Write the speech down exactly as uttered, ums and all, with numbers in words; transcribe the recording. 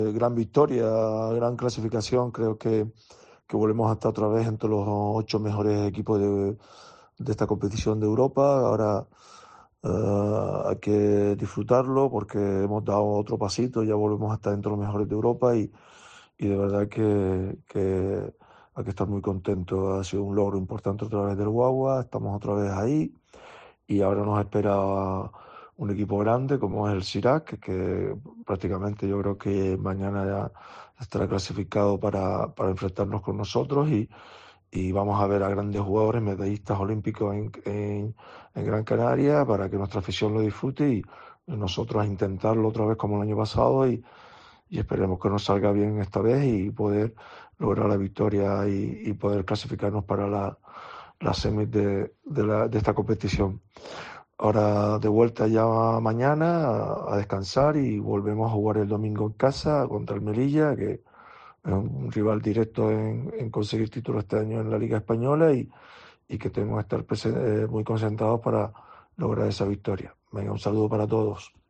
Gran victoria, gran clasificación. Creo que, que volvemos a estar otra vez entre los ocho mejores equipos de, de esta competición de Europa. Ahora eh, hay que disfrutarlo porque hemos dado otro pasito, ya volvemos a estar entre los mejores de Europa y, y de verdad que, que hay que estar muy contentos. Ha sido un logro importante otra vez del Guagua, estamos otra vez ahí y ahora nos espera un equipo grande como es el Sirac, que, que prácticamente yo creo que mañana ya estará clasificado para, para enfrentarnos con nosotros y, y vamos a ver a grandes jugadores, medallistas olímpicos en, en, en Gran Canaria para que nuestra afición lo disfrute y nosotros a intentarlo otra vez como el año pasado y, y esperemos que nos salga bien esta vez y poder lograr la victoria y, y poder clasificarnos para la, la semis de, de, la, de esta competición. Ahora de vuelta ya mañana a, a descansar y volvemos a jugar el domingo en casa contra el Melilla, que es un rival directo en, en conseguir título este año en la Liga Española y, y que tenemos que estar presen- eh, muy concentrados para lograr esa victoria. Venga, un saludo para todos.